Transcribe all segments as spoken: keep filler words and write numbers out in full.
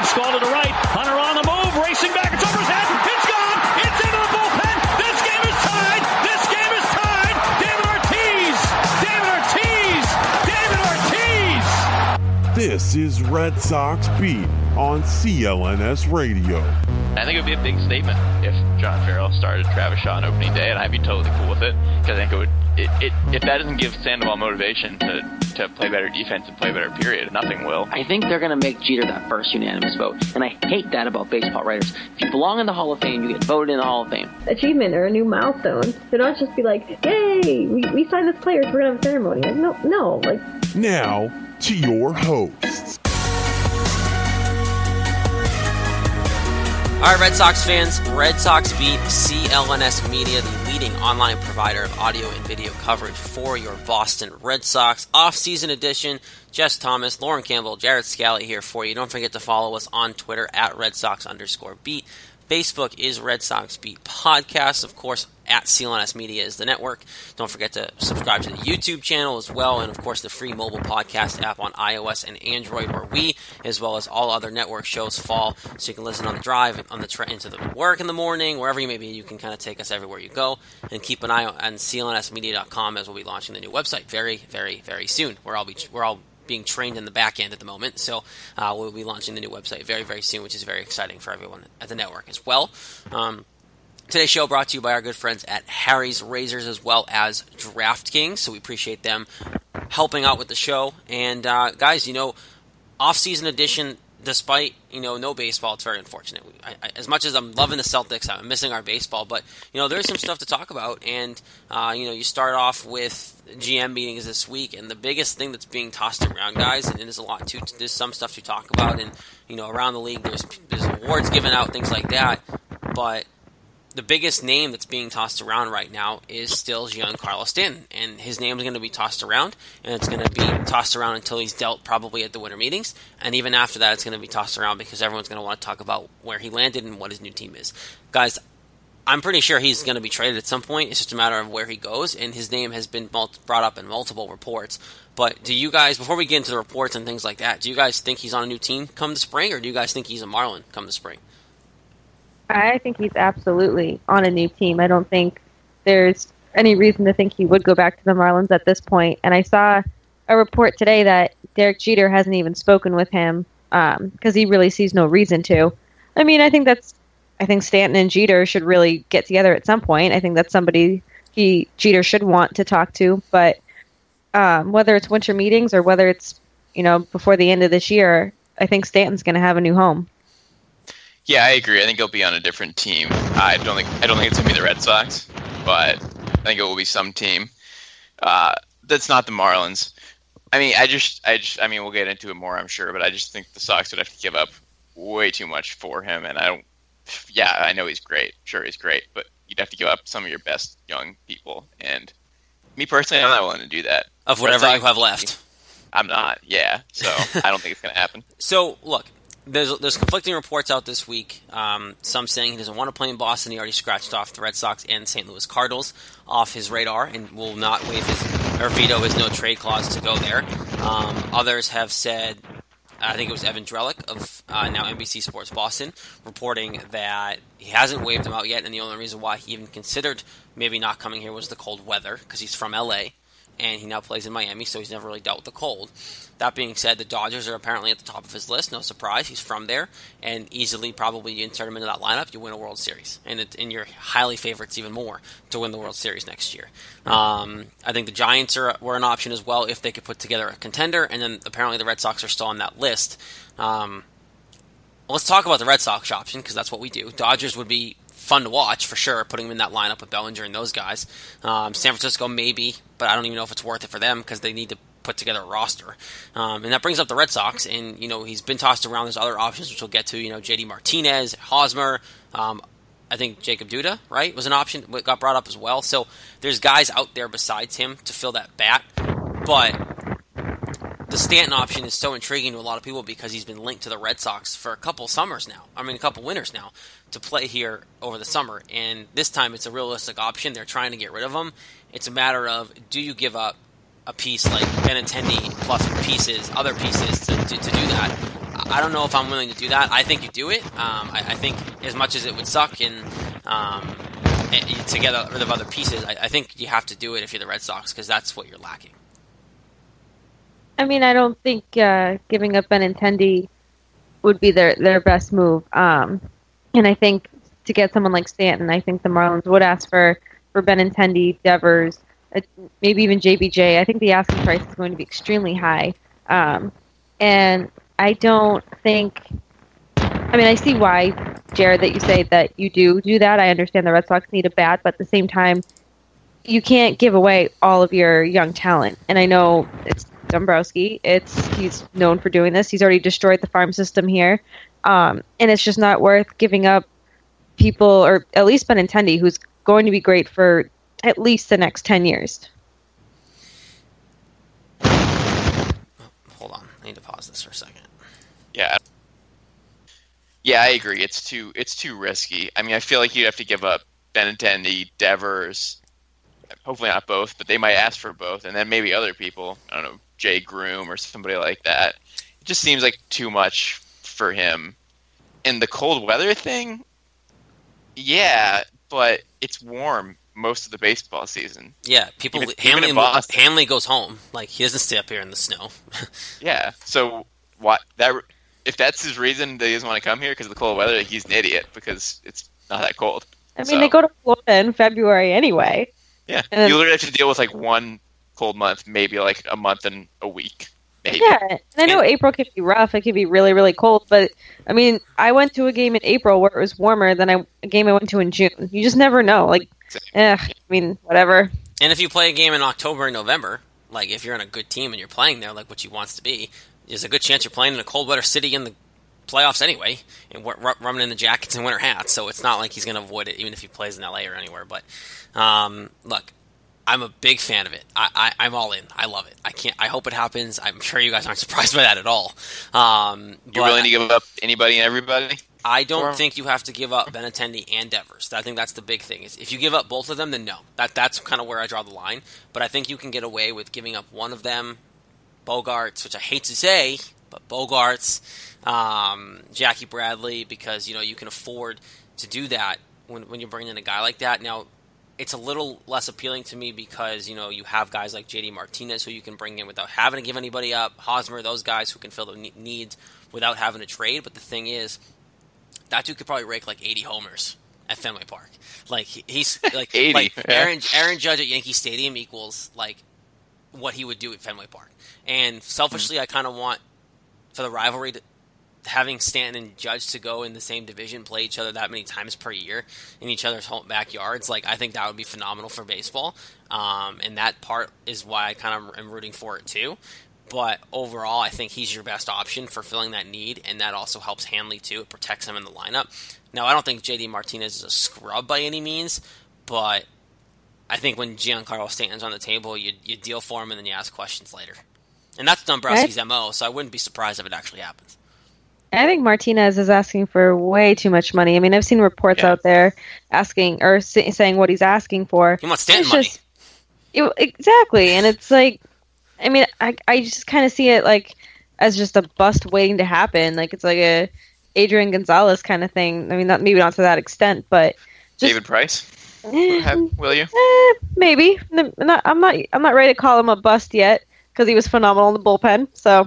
Wants Stahl to the right. Hunter on the move, racing back. It's over his head. It's gone. It's into the bullpen. This game is tied. This game is tied. David Ortiz. David Ortiz. David Ortiz. This is Red Sox Beat on C L N S Radio. I think it would be a big statement if John Farrell started Travis Shaw on opening day, and I'd be totally cool with it, because I think it would. It, it, if that doesn't give Sandoval motivation to, to play better defense and play better, period, nothing will. I think they're going to make Jeter that first unanimous vote, and I hate that about baseball writers. If you belong in the Hall of Fame, you get voted in the Hall of Fame. Achievement or a new milestone. So don't just be like, yay, we, we signed this player, so we're going to have a ceremony. Like, no, no. Like. Now, to your hosts. All right, Red Sox fans, Red Sox Beat, C L N S Media, the leading online provider of audio and video coverage for your Boston Red Sox. Off-season edition, Jess Thomas, Lauren Campbell, Jared Scally here for you. Don't forget to follow us on Twitter at Red Sox underscore Beat. Facebook is Red Sox Beat Podcast. Of course, at C L N S Media is the network. Don't forget to subscribe to the YouTube channel as well, and of course the free mobile podcast app on iOS and Android, where we, as well as all other network shows, fall, so you can listen on the drive, on the tra- into the work in the morning, wherever you may be. You can kind of take us everywhere you go, and keep an eye on C L N S media dot com, as we'll be launching the new website very, very, very soon. We're all be we're all being trained in the back end at the moment, so uh, we'll be launching the new website very, very soon, which is very exciting for everyone at the network as well. Um, Today's show brought to you by our good friends at Harry's Razors, as well as DraftKings, so we appreciate them helping out with the show. And uh, guys, you know, off-season edition, despite, you know, no baseball, it's very unfortunate. I, I, as much as I'm loving the Celtics, I'm missing our baseball, but, you know, there's some stuff to talk about. And, uh, you know, you start off with G M meetings this week, and the biggest thing that's being tossed around, guys, and there's a lot to, there's some stuff to talk about, and, you know, around the league, there's, there's awards given out, things like that, but the biggest name that's being tossed around right now is still Giancarlo Stanton, and his name is going to be tossed around, and it's going to be tossed around until he's dealt, probably at the winter meetings, and even after that it's going to be tossed around because everyone's going to want to talk about where he landed and what his new team is. Guys, I'm pretty sure he's going to be traded at some point. It's just a matter of where he goes, and his name has been brought up in multiple reports. But do you guys, before we get into the reports and things like that, do you guys think he's on a new team come the spring, or do you guys think he's a Marlin come the spring? I think he's absolutely on a new team. I don't think there's any reason to think he would go back to the Marlins at this point. And I saw a report today that Derek Jeter hasn't even spoken with him because um, he really sees no reason to. I mean, I think that's. I think Stanton and Jeter should really get together at some point. I think that's somebody he Jeter should want to talk to. But um, whether it's winter meetings or whether it's you know before the end of this year, I think Stanton's going to have a new home. Yeah, I agree. I think he'll be on a different team. I don't think I don't think it's gonna be the Red Sox, but I think it will be some team. Uh, that's not the Marlins. I mean, I just, I just, I mean, we'll get into it more, I'm sure, but I just think the Sox would have to give up way too much for him, and I don't. Yeah, I know he's great. Sure, he's great, but you'd have to give up some of your best young people, and me personally, I'm not willing to do that. Of whatever Sox, you have left. I'm not. Yeah, so I don't think it's gonna happen. So look. There's there's conflicting reports out this week. Um, some saying he doesn't want to play in Boston. He already scratched off the Red Sox and Saint Louis Cardinals off his radar and will not waive his or veto his no trade clause to go there. Um, others have said, I think it was Evan Drellick of uh, now N B C Sports Boston, reporting that he hasn't waived him out yet, and the only reason why he even considered maybe not coming here was the cold weather because he's from L A and he now plays in Miami, so he's never really dealt with the cold. That being said, the Dodgers are apparently at the top of his list. No surprise. He's from there. And easily, probably, you insert him into that lineup, you win a World Series. And, it, and you're highly favorites even more to win the World Series next year. Um, I think the Giants are, were an option as well if they could put together a contender. And then apparently the Red Sox are still on that list. Um, let's talk about the Red Sox option, because that's what we do. Dodgers would be fun to watch, for sure, putting him in that lineup with Bellinger and those guys. Um, San Francisco, maybe, but I don't even know if it's worth it for them because they need to put together a roster. Um, and that brings up the Red Sox, and, you know, he's been tossed around. There's other options, which we'll get to, you know, J D Martinez, Hosmer, um, I think Jacob Duda, right, was an option, got brought up as well. So there's guys out there besides him to fill that bat, but the Stanton option is so intriguing to a lot of people because he's been linked to the Red Sox for a couple summers now. I mean, a couple winters now to play here over the summer. And this time it's a realistic option. They're trying to get rid of him. It's a matter of, do you give up a piece like Benintendi plus pieces, other pieces to, to, to do that? I don't know if I'm willing to do that. I think you do it. Um, I, I think as much as it would suck and um, to get rid of other pieces, I, I think you have to do it if you're the Red Sox because that's what you're lacking. I mean, I don't think uh, giving up Benintendi would be their, their best move. Um, and I think to get someone like Stanton, I think the Marlins would ask for, for Benintendi, Devers, uh, maybe even J B J. I think the asking price is going to be extremely high. Um, and I don't think... I mean, I see why, Jared, that you say that you do do that. I understand the Red Sox need a bat, but at the same time, you can't give away all of your young talent. And I know it's Dombrowski. It's he's known for doing this. He's already destroyed the farm system here. Um, and it's just not worth giving up people, or at least Benintendi, who's going to be great for at least the next ten years. Hold on. I need to pause this for a second. Yeah. Yeah, I agree. It's too it's too risky. I mean, I feel like you'd have to give up Benintendi, Devers, hopefully not both, but they might ask for both, and then maybe other people. I don't know, Jay Groom or somebody like that. It just seems like too much for him. And the cold weather thing, yeah, but it's warm most of the baseball season. Yeah, people. Even, Hanley, even in Boston. Hanley goes home. Like he doesn't stay up here in the snow. Yeah, so what that. If that's his reason that he doesn't want to come here because of the cold weather, he's an idiot because it's not that cold. I mean, so, they go to Florida in February anyway. Yeah, and you literally have to deal with like one cold month, maybe like a month and a week. Maybe. Yeah, and I know April could be rough. It could be really, really cold. But, I mean, I went to a game in April where it was warmer than I, a game I went to in June. You just never know. Like, eh, I mean, whatever. And if you play a game in October and November, like if you're on a good team and you're playing there like what you wants to be, there's a good chance you're playing in a cold weather city in the playoffs anyway, and r- running in the jackets and winter hats, so it's not like he's going to avoid it even if he plays in L A or anywhere. But um, look, I'm a big fan of it. I, I, I'm all in. I love it. I can't. I hope it happens. I'm sure you guys aren't surprised by that at all. Um, You're willing to give up anybody and everybody? I don't think you have to give up Benintendi and Devers. I think that's the big thing. Is if you give up both of them, then no. That that's kind of where I draw the line. But I think you can get away with giving up one of them, Bogaerts, which I hate to say, but Bogaerts, um, Jackie Bradley, because you know you can afford to do that when when you're bringing in a guy like that. Now, it's a little less appealing to me because you know you have guys like J D Martinez who you can bring in without having to give anybody up. Hosmer, those guys who can fill the needs without having to trade. But the thing is, that dude could probably rake like eighty homers at Fenway Park. Like he's like eighty. Like Yeah. Aaron Aaron Judge at Yankee Stadium equals like what he would do at Fenway Park. And selfishly, mm-hmm. I kind of want for the rivalry to, having Stanton and Judge to go in the same division, play each other that many times per year in each other's home backyards. Like I think that would be phenomenal for baseball. Um, and that part is why I kind of am rooting for it too. But overall, I think he's your best option for filling that need, and that also helps Hanley too. It protects him in the lineup. Now, I don't think J D Martinez is a scrub by any means, but I think when Giancarlo Stanton's on the table, you you deal for him and then you ask questions later. And that's Dombrowski's M O, so I wouldn't be surprised if it actually happens. I think Martinez is asking for way too much money. I mean, I've seen reports yeah. out there asking or saying what he's asking for. He wants Stanton it's money. Just, it, exactly, and it's like, I mean, I I just kind of see it like as just a bust waiting to happen. Like it's like a Adrian Gonzalez kind of thing. I mean, not maybe not to that extent, but just, David Price. Eh, Have, will you? Eh, maybe. I'm not. I'm not. I'm not ready to call him a bust yet because he was phenomenal in the bullpen. So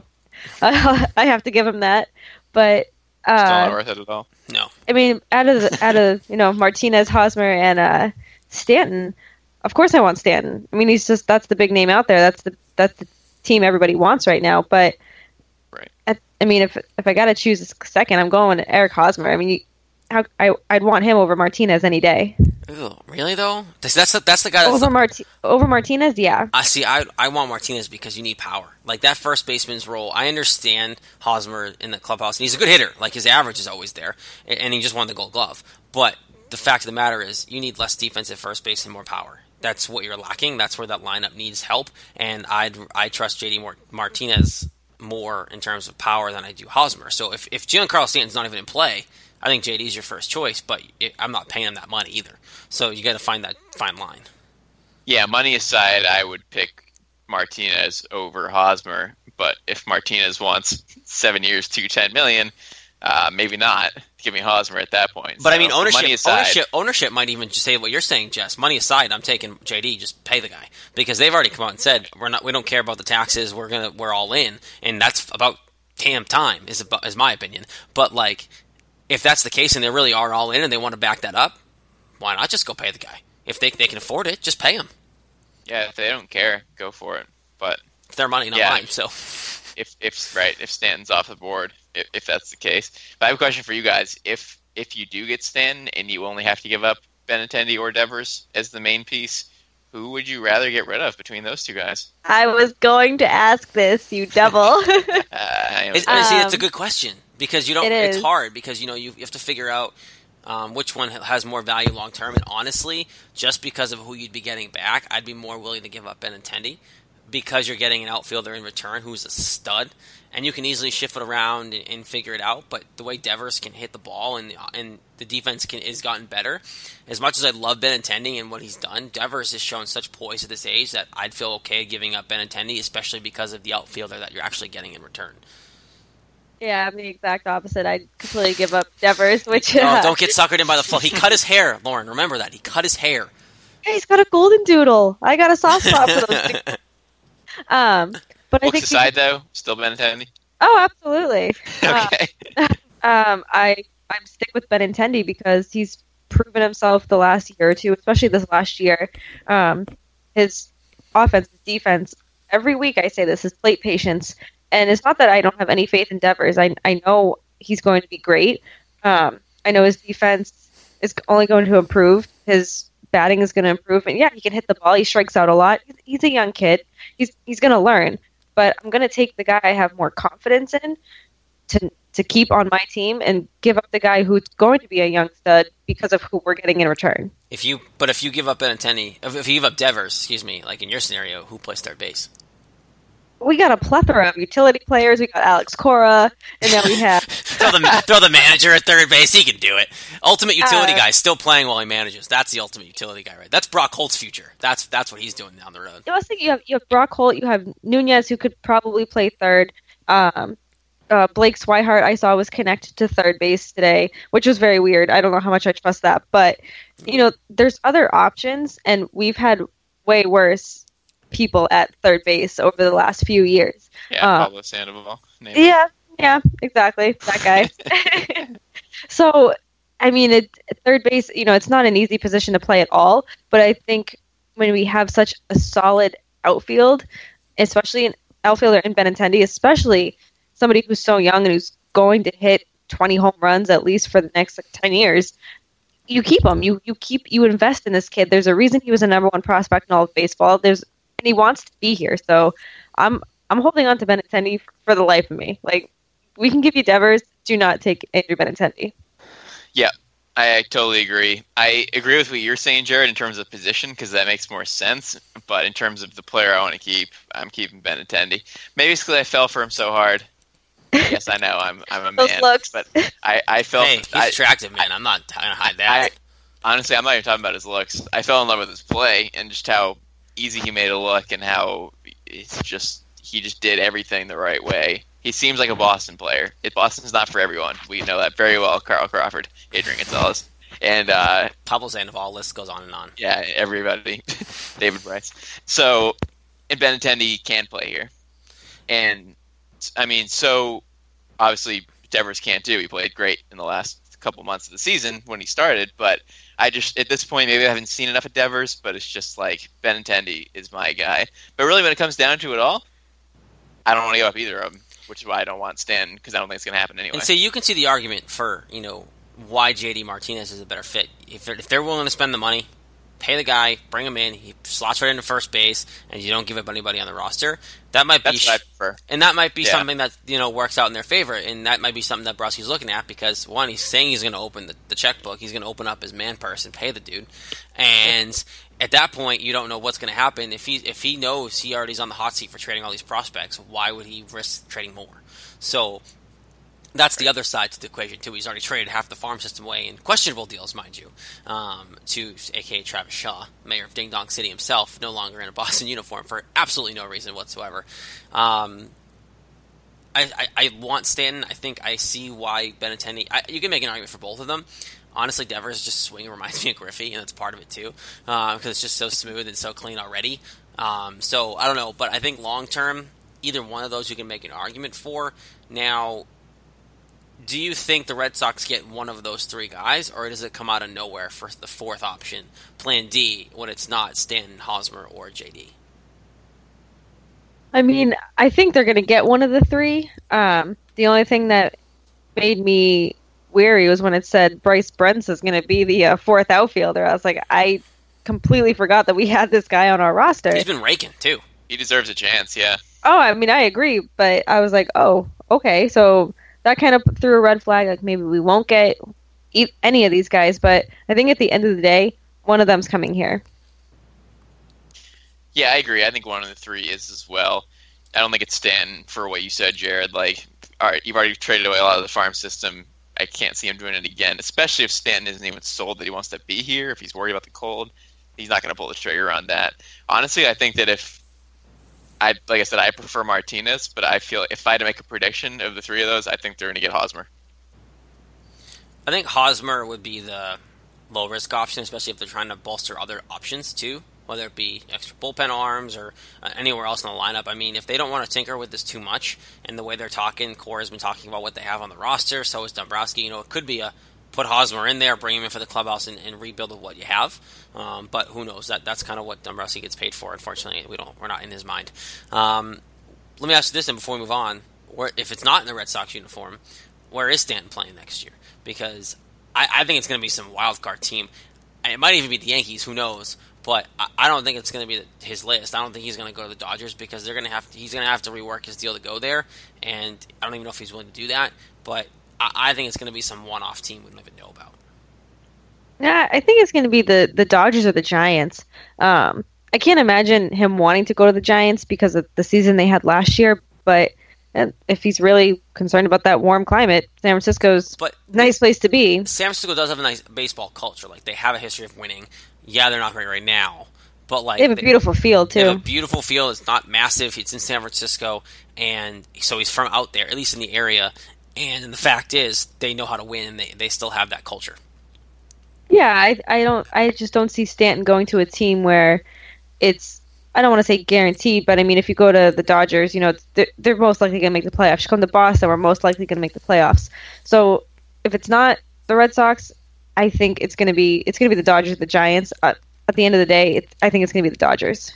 uh, I have to give him that. But uh, Still not worth it at all. No. I mean, out of the, out of you know Martinez, Hosmer, and uh, Stanton, of course I want Stanton. I mean, he's just that's the big name out there. That's the that's the team everybody wants right now. But right. I, I mean, if if I got to choose a second, I'm going with Eric Hosmer. I mean, you, how I I'd want him over Martinez any day. Ooh, really though? That's that's the, that's the guy. That's Over Marti- over Martinez, yeah. I see. I I want Martinez because you need power. Like that first baseman's role. I understand Hosmer in the clubhouse, and he's a good hitter. Like his average is always there, and he just won the Gold Glove. But the fact of the matter is, you need less defense at first base and more power. That's what you're lacking. That's where that lineup needs help. And I I trust J D Martinez more in terms of power than I do Hosmer. So if if Giancarlo Stanton's not even in play, I think J D's your first choice, but it, I'm not paying him that money either. So you got to find that fine line. Yeah, money aside, I would pick Martinez over Hosmer. But if Martinez wants seven years, two ten million, uh, maybe not. Give me Hosmer at that point. But so, I mean, ownership, aside, ownership, ownership might even just say what you're saying, Jess. Money aside, I'm taking J D. Just pay the guy because they've already come out and said we're not. We don't care about the taxes. We're gonna. We're all in, and that's about damn time. Is about, is my opinion. But like, if that's the case and they really are all in and they want to back that up, why not just go pay the guy? If they they can afford it, just pay him. Yeah, if they don't care, go for it. But it's their money, not yeah, mine. So if if right, if Stanton's off the board, if, if that's the case. But I have a question for you guys. If if you do get Stanton and you only have to give up Benintendi or Devers as the main piece, who would you rather get rid of between those two guys? I was going to ask this, you devil. uh, it's, um, see, it's a good question because you don't. It it's is. hard because you know you, you have to figure out um, which one has more value long term. And honestly, just because of who you'd be getting back, I'd be more willing to give up Benintendi because you're getting an outfielder in return who's a stud. And you can easily shift it around and, and figure it out. But the way Devers can hit the ball and and the defense can has gotten better. As much as I love Benintendi and what he's done, Devers has shown such poise at this age that I'd feel okay giving up Benintendi, especially because of the outfielder that you're actually getting in return. Yeah, I'm the exact opposite. I'd completely give up Devers, which... No, Uh, don't get suckered in by the flow. He cut his hair, Lauren. Remember that. He cut his hair. Hey, he's got a golden doodle. I got a soft spot for those things. Um... But I Looks think aside, he, though, still Benintendi? Oh, absolutely. Okay. Uh, um, I I stick with Benintendi because he's proven himself the last year or two, especially this last year. Um, his offense, his defense. Every week I say this: his plate patience, and it's not that I don't have any faith in Devers. I I know he's going to be great. Um, I know his defense is only going to improve. His batting is going to improve, and yeah, he can hit the ball. He strikes out a lot. He's, he's a young kid. He's he's going to learn. But I'm going to take the guy I have more confidence in to to keep on my team and give up the guy who's going to be a young stud because of who we're getting in return. If you, but if you give up Benintendi, if, if you give up Devers, excuse me, like in your scenario, who plays third base? We got a plethora of utility players. We got Alex Cora, and now we have throw the throw the manager at third base. He can do it. Ultimate utility uh, guy, still playing while he manages. That's the ultimate utility guy, right? That's Brock Holt's future. That's that's what he's doing down the road. I was thinking you have you have Brock Holt, you have Nunez, who could probably play third. Um, uh, Blake Swihart, I saw, was connected to third base today, which was very weird. I don't know how much I trust that, but you know, there's other options, and we've had way worse people at third base over the last few years. Yeah, uh, Pablo Sandoval. Name Yeah, yeah, exactly. That guy. So, I mean, it, third base, you know, it's not an easy position to play at all, but I think when we have such a solid outfield, especially an outfielder in Benintendi, especially somebody who's so young and who's going to hit twenty home runs at least for the next like, ten years, you keep him. You you keep you invest in this kid. There's a reason he was a number one prospect in all of baseball. There's and he wants to be here. So I'm I'm holding on to Benintendi for the life of me. Like, we can give you Devers, do not take Andrew Benintendi. Yeah, I, I totally agree. I agree with what you're saying, Jared, in terms of position, because that makes more sense. But in terms of the player I want to keep, I'm keeping Benintendi. Maybe it's because I fell for him so hard. Yes, I know I'm I'm a Those man, looks. but I, I felt Hey, he's I, attractive, man. I'm not trying to hide that. I, honestly, I'm not even talking about his looks. I fell in love with his play and just how easy he made it look, and how it's just he just did everything the right way. He seems like a Boston player. It, Boston's not for everyone. We know that very well. Carl Crawford, Adrian Gonzalez, and uh, Pablo Sandoval. List goes on and on. yeah, everybody. David Bryce. So, and Benintendi can play here, and I mean, so obviously Devers can't do. He played great in the last couple months of the season when he started, but I just at this point maybe I haven't seen enough of Devers, but it's just like Benintendi is my guy. But really, when it comes down to it all, I don't want to give up either of them, which is why I don't want Stanton, because I don't think it's going to happen anyway. And so you can see the argument for, you know, why J D Martinez is a better fit. If they're, if they're willing to spend the money, pay the guy, bring him in, he slots right into first base, and you don't give up anybody on the roster, that might be That's what I prefer. And that might be Yeah. something that, you know, works out in their favor, and that might be something that Browski's looking at, because, one, he's saying he's going to open the, the checkbook, he's going to open up his man purse and pay the dude, and at that point, you don't know what's going to happen. If he if he knows he already's on the hot seat for trading all these prospects, why would he risk trading more? So that's the other side to the equation, too. He's already traded half the farm system away in questionable deals, mind you, um, to a k a. Travis Shaw, mayor of Ding Dong City himself, no longer in a Boston uniform for absolutely no reason whatsoever. Um, I, I, I want Stanton. I think I see why Benintendi. I, you can make an argument for both of them. Honestly, Devers' just swing reminds me of Griffey, and that's part of it too, because uh, it's just so smooth and so clean already. Um, so I don't know, but I think long term, either one of those you can make an argument for. Now, do you think the Red Sox get one of those three guys, or does it come out of nowhere for the fourth option, Plan D, when it's not Stanton, Hosmer, or J D? I mean, I think they're going to get one of the three. Um, the only thing that made me weary was when it said Bryce Brentz is going to be the uh, fourth outfielder. I was like, I completely forgot that we had this guy on our roster. He's been raking, too. He deserves a chance, yeah. Oh, I mean, I agree, but I was like, oh, okay, so that kind of threw a red flag, like maybe we won't get e- any of these guys, but I think at the end of the day, one of them's coming here. Yeah, I agree. I think one of the three is as well. I don't think it's Stanton for what you said, Jared. Like, all right, you've already traded away a lot of the farm system. I can't see him doing it again, especially if Stanton isn't even sold that he wants to be here. If he's worried about the cold, he's not going to pull the trigger on that. Honestly, I think that if I, like I said, I prefer Martinez, but I feel if I had to make a prediction of the three of those, I think they're going to get Hosmer. I think Hosmer would be the low risk option, especially if they're trying to bolster other options too, whether it be extra bullpen arms or uh, anywhere else in the lineup. I mean, if they don't want to tinker with this too much, and the way they're talking, Cora has been talking about what they have on the roster, so is Dombrowski. You know, it could be a put Hosmer in there, bring him in for the clubhouse, and, and rebuild with what you have. Um, but who knows? That that's kind of what Dombrowski gets paid for. Unfortunately, we don't. We're not in his mind. Um, let me ask you this, then, before we move on: where, if it's not in the Red Sox uniform, where is Stanton playing next year? Because I, I think it's going to be some wild card team. And it might even be the Yankees. Who knows? But I, I don't think it's going to be the, his list. I don't think he's going to go to the Dodgers because they're going to have. To, he's going to have to rework his deal to go there, and I don't even know if he's willing to do that. But I, I think it's going to be some one-off team we don't even know about. Yeah, I think it's going to be the, the Dodgers or the Giants. Um, I can't imagine him wanting to go to the Giants because of the season they had last year. But if he's really concerned about that warm climate, San Francisco's but a nice place to be. San Francisco does have a nice baseball culture. Like, they have a history of winning. Yeah, they're not great right now, but like they have a beautiful they, field too. They have a beautiful field. It's not massive. It's in San Francisco, and so he's from out there, at least in the area. And the fact is, they know how to win, and they, they still have that culture. Yeah, I I don't I just don't see Stanton going to a team where it's, I don't want to say guaranteed, but I mean, if you go to the Dodgers, you know, they're, they're most likely going to make the playoffs. You come to Boston, we're most likely going to make the playoffs. So if it's not the Red Sox, I think it's going to be it's going to be the Dodgers, the Giants. Uh, at the end of the day, it, I think it's going to be the Dodgers.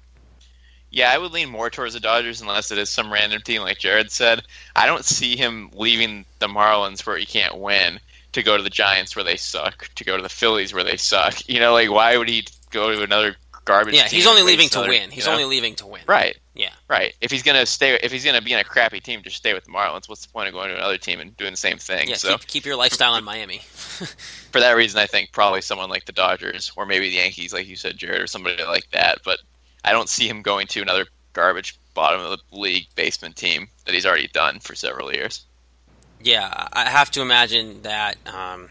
Yeah, I would lean more towards the Dodgers unless it is some random team like Jared said. I don't see him leaving the Marlins where he can't win to go to the Giants where they suck, to go to the Phillies where they suck. You know, like, why would he go to another garbage yeah, team? He's only leaving to another, win. He's you know? only leaving to win. Right. Yeah. Right. If he's gonna stay, if he's gonna be in a crappy team, just stay with the Marlins. What's the point of going to another team and doing the same thing? Yeah. So Keep, keep your lifestyle in Miami. for that reason, I think probably someone like the Dodgers or maybe the Yankees, like you said, Jared, or somebody like that. But I don't see him going to another garbage bottom of the league basement team that he's already done for several years. Yeah, I have to imagine that. Um,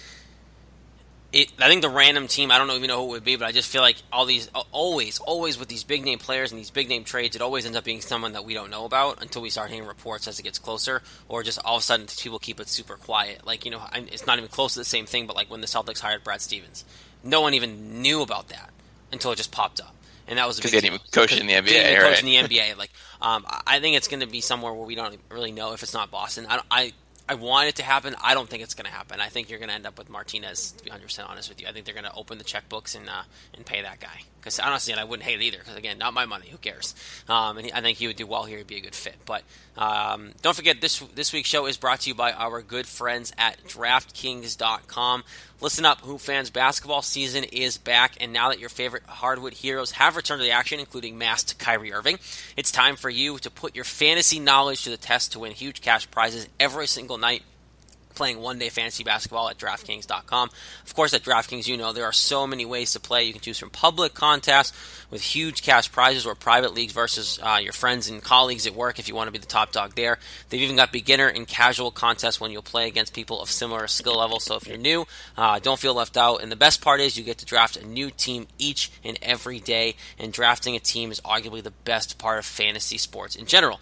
it, I think the random team, I don't even know who it would be, but I just feel like all these, always, always with these big name players and these big name trades, it always ends up being someone that we don't know about until we start hearing reports as it gets closer, or just all of a sudden people keep it super quiet. Like, you know, it's not even close to the same thing, but like when the Celtics hired Brad Stevens, no one even knew about that until it just popped up. And that was because he didn't even coach in the N B A. Didn't even right? coach in the N B A. Like, um, I think it's going to be somewhere where we don't really know if it's not Boston. I, I, I want it to happen. I don't think it's going to happen. I think you're going to end up with Martinez. To be one hundred percent honest with you, I think they're going to open the checkbooks and uh, and pay that guy. Because honestly, and I wouldn't hate it either. Because again, not my money. Who cares? Um, and he, I think he would do well here. He'd be a good fit. But um, don't forget, this this week's show is brought to you by our good friends at DraftKings dot com. Listen up, Hoop fans. Basketball season is back, and now that your favorite hardwood heroes have returned to the action, including masked Kyrie Irving, it's time for you to put your fantasy knowledge to the test to win huge cash prizes every single night playing one-day fantasy basketball at DraftKings dot com. Of course, at DraftKings, you know, there are so many ways to play. You can choose from public contests with huge cash prizes or private leagues versus uh, your friends and colleagues at work if you want to be the top dog there. They've even got beginner and casual contests when you'll play against people of similar skill level. So if you're new, uh, don't feel left out. And the best part is you get to draft a new team each and every day. And drafting a team is arguably the best part of fantasy sports in general.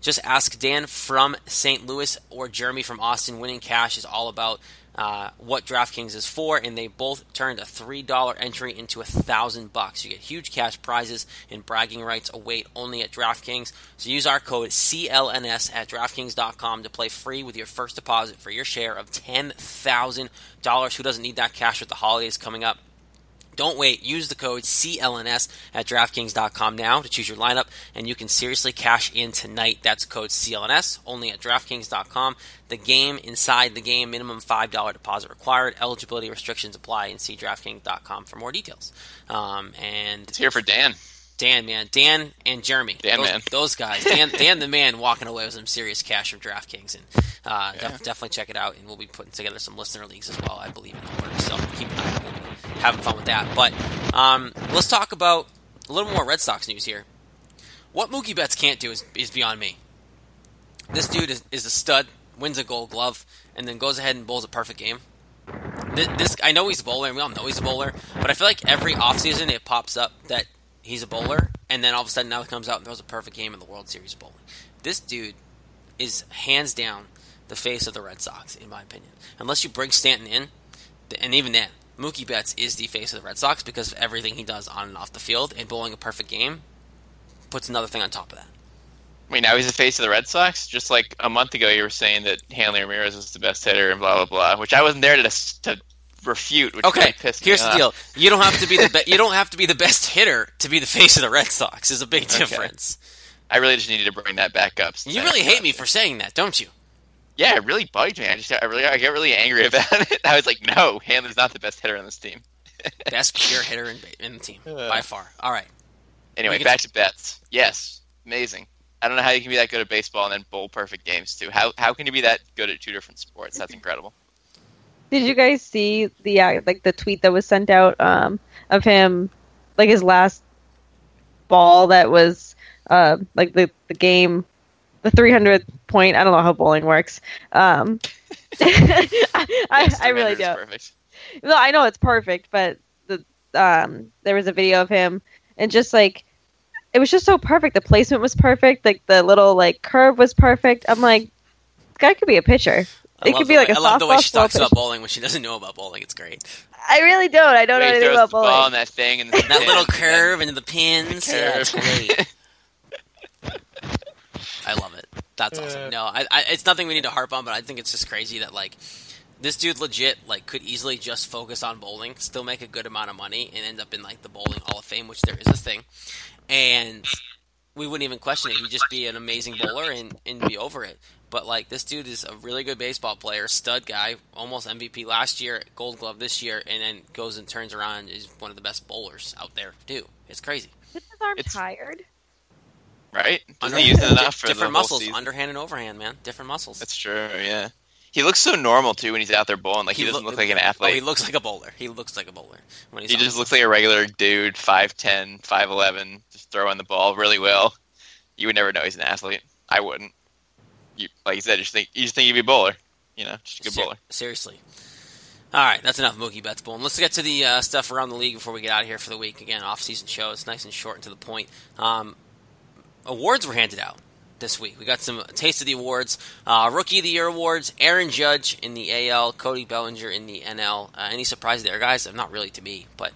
Just ask Dan from Saint Louis or Jeremy from Austin. Winning cash is all about uh, what DraftKings is for, and they both turned a three dollar entry into a thousand bucks. You get huge cash prizes and bragging rights await only at DraftKings. So use our code C L N S at DraftKings dot com to play free with your first deposit for your share of ten thousand dollars. Who doesn't need that cash with the holidays coming up? Don't wait. Use the code C L N S at DraftKings dot com now to choose your lineup, and you can seriously cash in tonight. That's code C L N S, only at DraftKings dot com. The game, inside the game, minimum five dollar deposit required. Eligibility restrictions apply, and see DraftKings dot com for more details. Um, and It's here for Dan. Dan, man. Dan and Jeremy. Dan, those, man. Those guys. Dan, Dan the man walking away with some serious cash from DraftKings. And uh, Yeah. def- definitely check it out. And we'll be putting together some listener leagues as well, I believe, in the order. So keep an eye out. We'll be having fun with that. But um, let's talk about a little more Red Sox news here. What Mookie Betts can't do is, is beyond me. This dude is, is a stud, wins a Gold Glove, and then goes ahead and bowls a perfect game. This, this I know he's a bowler, and we all know he's a bowler, but I feel like every offseason it pops up that he's a bowler, and then all of a sudden now he comes out and throws a perfect game in the World Series of bowling. This dude is hands down the face of the Red Sox, in my opinion. Unless you bring Stanton in, and even then, Mookie Betts is the face of the Red Sox because of everything he does on and off the field, and bowling a perfect game puts another thing on top of that. Wait, now he's the face of the Red Sox? Just like a month ago you were saying that Hanley Ramirez was the best hitter and blah, blah, blah, which I wasn't there to, to refute, which Okay, really pissed here's me the off. deal. You don't have to be the be- you don't have to be the best hitter to be the face of the Red Sox. Is a big Okay. difference. I really just needed to bring that back up. since You I really forgot hate me it. for saying that, don't you? Yeah, it really bugged me. I just, I really, I get really angry about it. I was like, no, Hanley's not the best hitter on this team. Best pure hitter in, in the team Uh. by far. All right. Anyway, We back can- to Betts. Yes, amazing. I don't know how you can be that good at baseball and then bowl perfect games too. How how can you be that good at two different sports? That's incredible. Did you guys see the uh, like the tweet that was sent out um, of him, like his last ball that was uh, like the the game, the three hundredth point? I don't know how bowling works. Um, I, Yes, I, I really Surrender's don't. Perfect. No, I know it's perfect, but the um, there was a video of him and just like it was just so perfect. The placement was perfect. Like the little like curve was perfect. I'm like, this guy could be a pitcher. I It love could be the like way, a I love the way softball she talks slow about pitch. bowling when she doesn't know about bowling. It's great. I really don't. I don't Wait, know he anything throws about the ball bowling. and that thing and That little curve into the pins. Yeah, it's curve. great. I love it. That's awesome. No, I, I, it's nothing we need to harp on, but I think it's just crazy that like this dude legit like could easily just focus on bowling, still make a good amount of money, and end up in like the bowling Hall of Fame, which there is a thing, and we wouldn't even question it. He'd just be an amazing bowler and, and be over it. But like this dude is a really good baseball player, stud guy, almost M V P last year, Gold Glove this year, and then goes and turns around and is one of the best bowlers out there too. It's crazy. Is his arm It's- tired? right? Doesn't Under- he use it enough for different the whole muscles, season? underhand and overhand, man. Different muscles. That's true. Yeah, he looks so normal too when he's out there bowling. Like he, doesn't loo- look like an Oh, athlete. he looks like a bowler. He looks like a bowler when he's He on just the- looks like a regular dude, five ten, five eleven, just throwing the ball really well. You would never know he's an athlete. I wouldn't. You, like you said, you just think you just think he'd be a bowler. You know, just a good Ser- bowler. Seriously. All right, that's enough Mookie Betts bowling. Let's get to the uh, stuff around the league before we get out of here for the week. Again, off-season show. It's nice and short and to the point. Um, awards were handed out this week. We got some taste of the awards. Uh, Rookie of the Year awards. Aaron Judge in the A L. Cody Bellinger in the N L. Uh, any surprise there, guys? Not really to me, but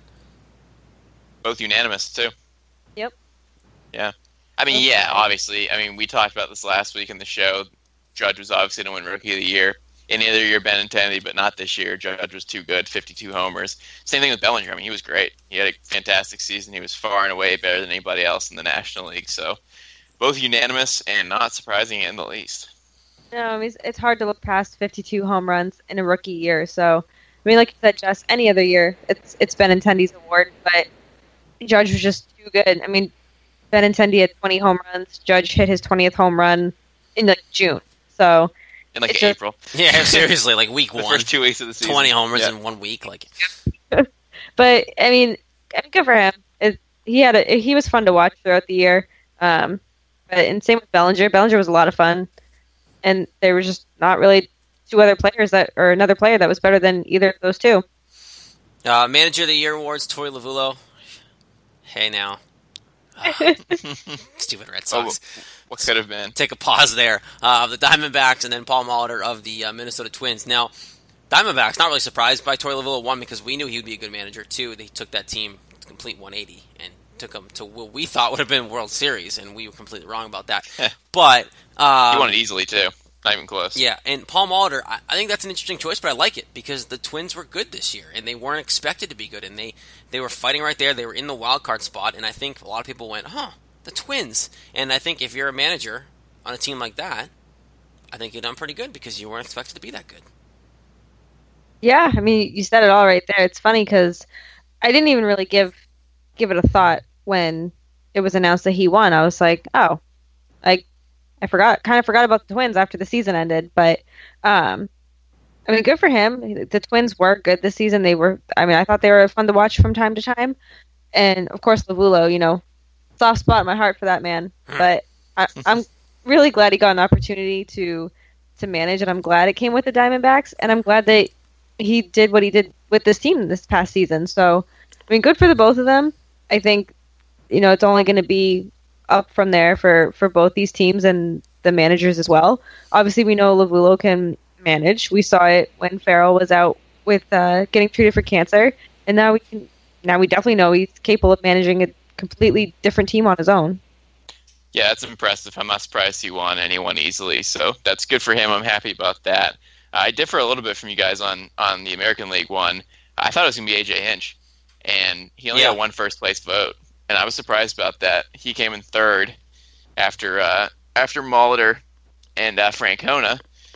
Both unanimous too. Yep. Yeah. I mean, yeah, obviously. I mean, we talked about this last week in the show. Judge was obviously going to win Rookie of the Year. Any other year, Benintendi, but not this year. Judge was too good, fifty-two homers. Same thing with Bellinger. I mean, he was great. He had a fantastic season. He was far and away better than anybody else in the National League. So, both unanimous and not surprising in the least. No, I mean, it's, it's hard to look past fifty-two home runs in a rookie year. So, I mean, like you said, Jess, any other year, it's it's Benintendi's award, but Judge was just too good. I mean, Benintendi had twenty home runs. Judge hit his twentieth home run in like June. So, In like It's just- April. yeah, seriously, like week The one, first two weeks of the season. twenty homers Yeah. in one week. Like, but I mean, I mean, good for him. It, he had a, he was fun to watch throughout the year. Um, but and same with Bellinger. Bellinger was a lot of fun, and there was just not really two other players that or another player that was better than either of those two. Uh, Manager of the Year awards, Torey Lovullo. Hey now. Stupid Red Oh, Sox. what could have been? Take a pause there uh, of the Diamondbacks and then Paul Molitor of the uh, Minnesota Twins. Now, Diamondbacks, not really surprised by Torey Lovullo, one, because we knew he would be a good manager. Two, they took that team to complete one eighty and took them to what we thought would have been World Series, and we were completely wrong about that. But um, He won it easily, too. Not even close. yeah, and Paul Molitor, I, I think that's an interesting choice, but I like it because the Twins were good this year, and they weren't expected to be good, and they, they were fighting right there. They were in the wild card spot, and I think a lot of people went, huh, the Twins. And I think if you're a manager on a team like that, I think you've done pretty good because you weren't expected to be that good. Yeah, I mean, you said it all right there. It's funny because I didn't even really give give it a thought when it was announced that he won. I was like, oh, like I forgot, kind of forgot about the Twins after the season ended. But um, I mean, good for him. The Twins were good this season. They were. I mean, I thought they were fun to watch from time to time. And of course, Lovullo, you know, soft spot in my heart for that man. But I, I'm really glad he got an opportunity to to manage, and I'm glad it came with the Diamondbacks, and I'm glad that he did what he did with this team this past season. So, I mean, good for the both of them. I think, you know, it's only going to be up from there for, for both these teams and the managers as well. Obviously, we know Lovullo can manage. We saw it when Farrell was out with uh, getting treated for cancer, and now we can. Now we definitely know he's capable of managing a completely different team on his own. Yeah, that's impressive. I'm not surprised he won and he won easily. So that's good for him. I'm happy about that. Uh, I differ a little bit from you guys on, on the American League one. I thought it was going to be A J Hinch, and he only Yeah. got one first place vote, and I was surprised about that. He came in third after uh, after Molitor and uh, Francona.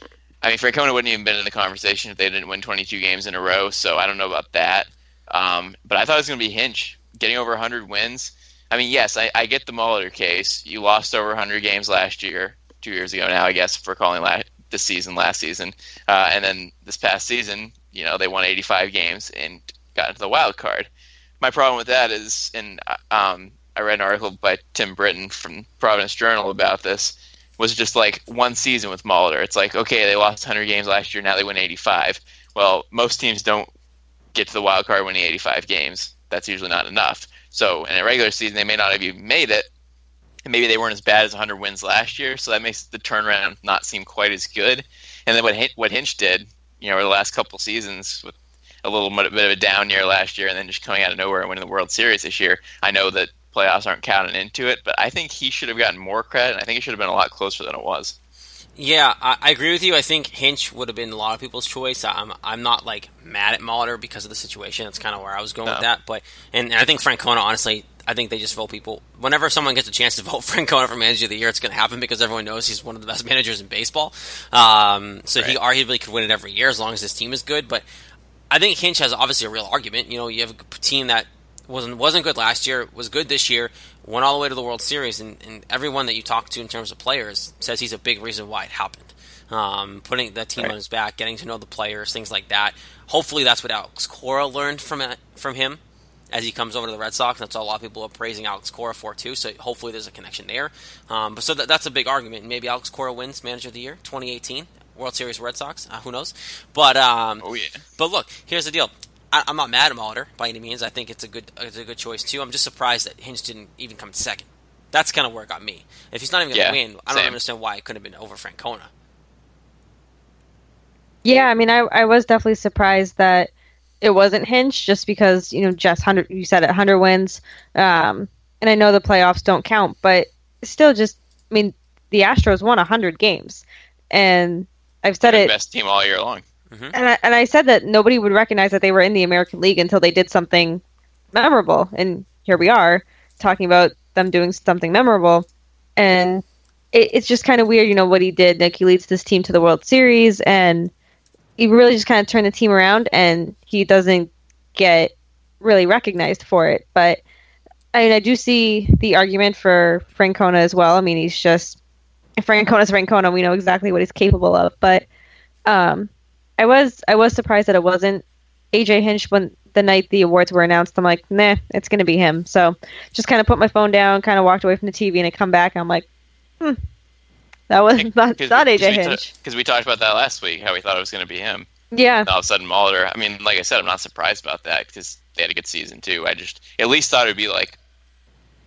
I mean, Francona wouldn't even been in the conversation if they didn't win twenty-two games in a row, so I don't know about that. Um, but I thought it was going to be Hinch, getting over one hundred wins. I mean, yes, I, I get the Molitor case. You lost over one hundred games last year, two years ago now, I guess, for calling la- this season last season. Uh, and then this past season, you know, they won eighty-five games and got into the wild card. My problem with that is, and um, I read an article by Tim Britton from Providence Journal about this, was just like one season with Molitor. It's like, okay, they lost one hundred games last year, now they win eighty-five. Well, most teams don't get to the wild card winning eighty-five games. That's usually not enough. So in a regular season, they may not have even made it, and maybe they weren't as bad as one hundred wins last year, so that makes the turnaround not seem quite as good. And then what Hinch, what Hinch did, you know, over the last couple seasons with a little bit of a down year last year and then just coming out of nowhere and winning the World Series this year, I know that playoffs aren't counting into it, but I think he should have gotten more credit, and I think it should have been a lot closer than it was. Yeah, I, I agree with you. I think Hinch would have been a lot of people's choice. I'm I'm not like mad at Molitor because of the situation. That's kind of where I was going No. with that. But and, and I think Francona, honestly, I think they just vote people. Whenever someone gets a chance to vote Francona for Manager of the Year, it's going to happen because everyone knows he's one of the best managers in baseball. Um, so he arguably could win it every year as long as his team is good. But I think Hinch has obviously a real argument. You know, you have a team that wasn't wasn't good last year, was good this year, went all the way to the World Series, and, and everyone that you talk to in terms of players says he's a big reason why it happened. Um, putting that team Right. on his back, getting to know the players, things like that. Hopefully that's what Alex Cora learned from it, from him as he comes over to the Red Sox. That's what a lot of people are praising Alex Cora for, too, so hopefully there's a connection there. Um, but so that, that's a big argument. Maybe Alex Cora wins Manager of the Year, twenty eighteen, World Series Red Sox. Uh, who knows? But um, Oh, yeah. But look, here's the deal. I, I'm not mad at Molitor by any means. I think it's a good it's a good choice, too. I'm just surprised that Hinch didn't even come second. That's kind of where it got me. If he's not even going to Yeah, win, I don't same. understand why it couldn't have been over Francona. Yeah, I mean, I, I was definitely surprised that it wasn't Hinch, just because, you know, Jess, one hundred, you said it, one hundred wins. Um, and I know the playoffs don't count, but still just, I mean, the Astros won one hundred games. And I've said They're it. the best team all year long. And I, and I said that nobody would recognize that they were in the American League until they did something memorable. And here we are talking about them doing something memorable. And it, it's just kind of weird, you know, what he did. Like, he leads this team to the World Series, and he really just kind of turned the team around, and he doesn't get really recognized for it. But I mean, I do see the argument for Francona as well. I mean, he's just, if Francona's Francona, we know exactly what he's capable of. But um, I was I was surprised that it wasn't A J Hinch when the night the awards were announced. I'm like, nah, it's going to be him. So just kind of put my phone down, kind of walked away from the T V, and I come back, and I'm like, hmm, that was not, not A J Hinch. Because we talked about that last week, how we thought it was going to be him. Yeah. And all of a sudden, Molitor. I mean, like I said, I'm not surprised about that because they had a good season too. I just at least thought it would be like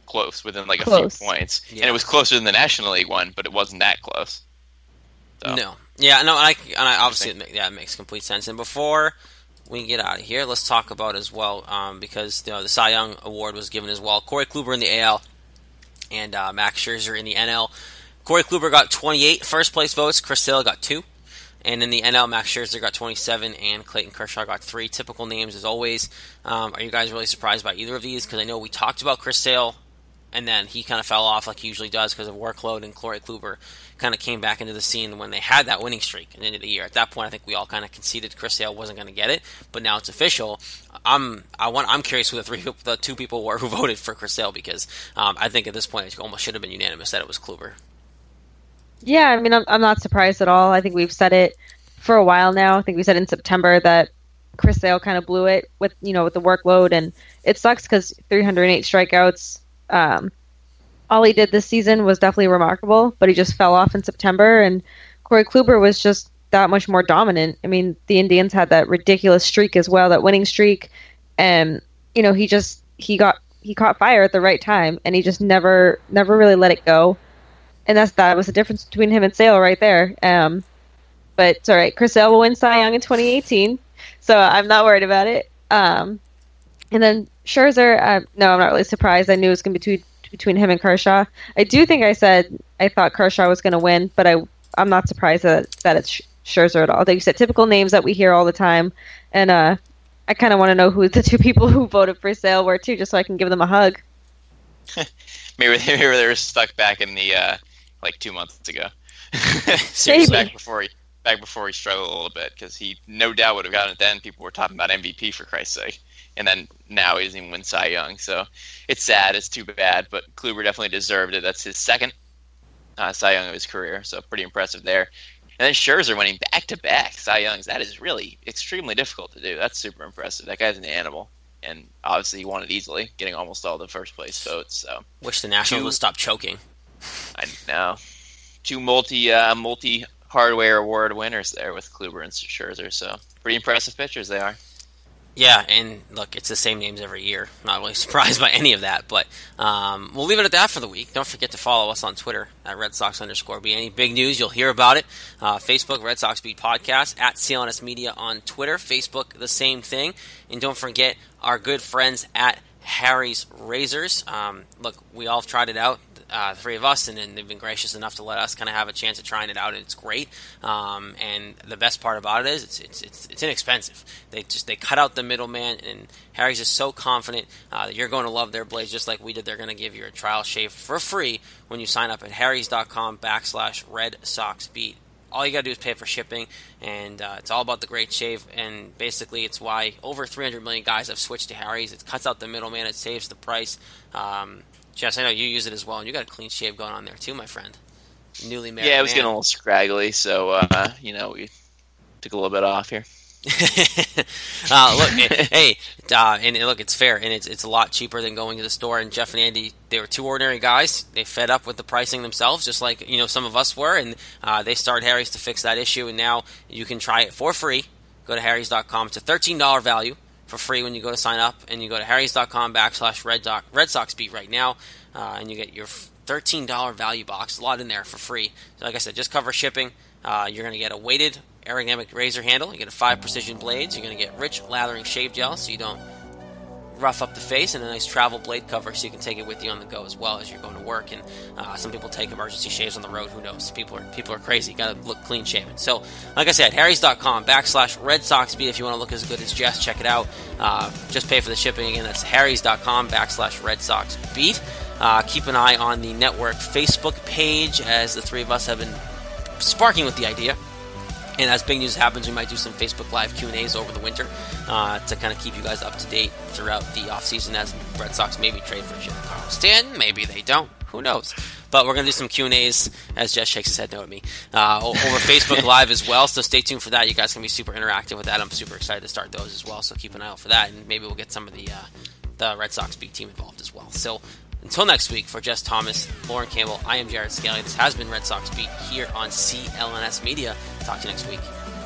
close, within like a Close. few points. Yeah. And it was closer than the National League one, but it wasn't that close. So. No. Yeah, no, I, and I obviously, it, yeah, it makes complete sense. And before we get out of here, let's talk about as well, um, because you know, the Cy Young Award was given as well. Corey Kluber in the A L and uh, Max Scherzer in the N L. Corey Kluber got twenty-eight first place votes. Chris Sale got two. And in the N L, Max Scherzer got twenty-seven, and Clayton Kershaw got three. Typical names as always. Um, are you guys really surprised by either of these? Because I know we talked about Chris Sale, and then he kind of fell off like he usually does because of workload, and Corey Kluber kind of came back into the scene when they had that winning streak at the end of the year. At that point, I think we all kind of conceded Chris Sale wasn't going to get it, but now it's official. I'm I want I'm curious who the three the two people were who voted for Chris Sale, because um, I think at this point it almost should have been unanimous that it was Kluber. Yeah, I mean, I'm, I'm not surprised at all. I think we've said it for a while now. I think we said in September that Chris Sale kind of blew it with, you know, with the workload, and it sucks because three hundred eight strikeouts. Um, all he did this season was definitely remarkable, but he just fell off in September, and Corey Kluber was just that much more dominant. I mean, the Indians had that ridiculous streak as well, that winning streak, and you know, he just he got he caught fire at the right time, and he just never never really let it go. And that's that was the difference between him and Sale right there. Um, but it's all right. Chris Sale will win Cy Young in twenty eighteen, so I'm not worried about it. Um, and then Scherzer, uh, no, I'm not really surprised. I knew it was going to be between, between him and Kershaw. I do think I said I thought Kershaw was going to win, but I, I'm not surprised that, that it's Scherzer at all. Like you said, typical names that we hear all the time. And uh, I kind of want to know who the two people who voted for Sale were, too, just so I can give them a hug. maybe, maybe they were stuck back in the... Uh... like two months ago. Maybe. back before he back before he struggled a little bit, because he no doubt would have gotten it then. People were talking about M V P for Christ's sake, and then now he doesn't even win Cy Young. So it's sad. It's too bad. But Kluber definitely deserved it. That's his second uh, Cy Young of his career, so pretty impressive there. And then Scherzer winning back to back Cy Youngs. That is really extremely difficult to do. That's super impressive. That guy's an animal. And obviously he won it easily, getting almost all the first place votes. So Wish the Nationals would stop choking. I know. Two multi uh, multi hardware award winners there with Kluber and Scherzer, so pretty impressive pitchers they are. Yeah, and look, it's the same names every year. Not really surprised by any of that, but um, we'll leave it at that for the week. Don't forget to follow us on Twitter at Red Sox underscore B. Any big news, you'll hear about it. Uh, Facebook, Red Sox Beat Podcast, at C L N S Media on Twitter. Facebook, the same thing. And don't forget our good friends at Harry's Razors. Um, look, we all tried it out. Uh, three of us, and, and they've been gracious enough to let us kind of have a chance at trying it out, and it's great. Um, and the best part about it is it's it's it's, it's inexpensive. They just they cut out the middleman, and Harry's is so confident uh, that you're going to love their blades just like we did. They're going to give you a trial shave for free when you sign up at harrys.com backslash Red Sox Beat. All you got to do is pay for shipping, and uh, it's all about the great shave, and basically it's why over three hundred million guys have switched to Harry's. It cuts out the middleman, it saves the price. Um, Jess, I know you use it as well, and you got a clean shave going on there too, my friend. Newly married Yeah, it was man. getting a little scraggly, so, uh, you know, we took a little bit off here. uh, look, hey, uh, and look, it's fair, and it's it's a lot cheaper than going to the store. And Jeff and Andy, they were two ordinary guys. They fed up with the pricing themselves, just like you know some of us were, and uh, they started Harry's to fix that issue. And now you can try it for free. Go to harrys dot com. It's a thirteen dollars value for free when you go to sign up, and you go to harrys.com backslash Red, Doc, Red Sox Beat right now, uh, and you get your thirteen dollars value box. A lot in there for free. So like I said, just cover shipping. Uh, you're going to get a weighted ergonomic razor handle. You get a five precision blades. You're going to get rich lathering shave gel so you don't rough up the face, and a nice travel blade cover so you can take it with you on the go as well as you're going to work. And uh, some people take emergency shaves on the road. Who knows? People are people are crazy. You got to look clean shaven. So, like I said, harrys.com backslash Red Sox Beat. If you want to look as good as Jess, check it out. Uh, just pay for the shipping. Again, that's harrys.com backslash Red Sox Beat. Uh, keep an eye on the network Facebook page, as the three of us have been sparking with the idea. And as big news happens, we might do some Facebook Live Q and A's over the winter uh, to kind of keep you guys up to date throughout the offseason as Red Sox maybe trade for Giancarlo Stanton. Maybe they don't. Who knows? But we're going to do some Q and A's as Jess shakes his head no at me uh, over Facebook Live as well. So stay tuned for that. You guys can be super interactive with that. I'm super excited to start those as well. So keep an eye out for that. And maybe we'll get some of the, uh, the Red Sox Beat team involved as well. So until next week, for Jess Thomas, Lauren Campbell, I am Jared Scalia. This has been Red Sox Beat here on C L N S Media. Talk to you next week.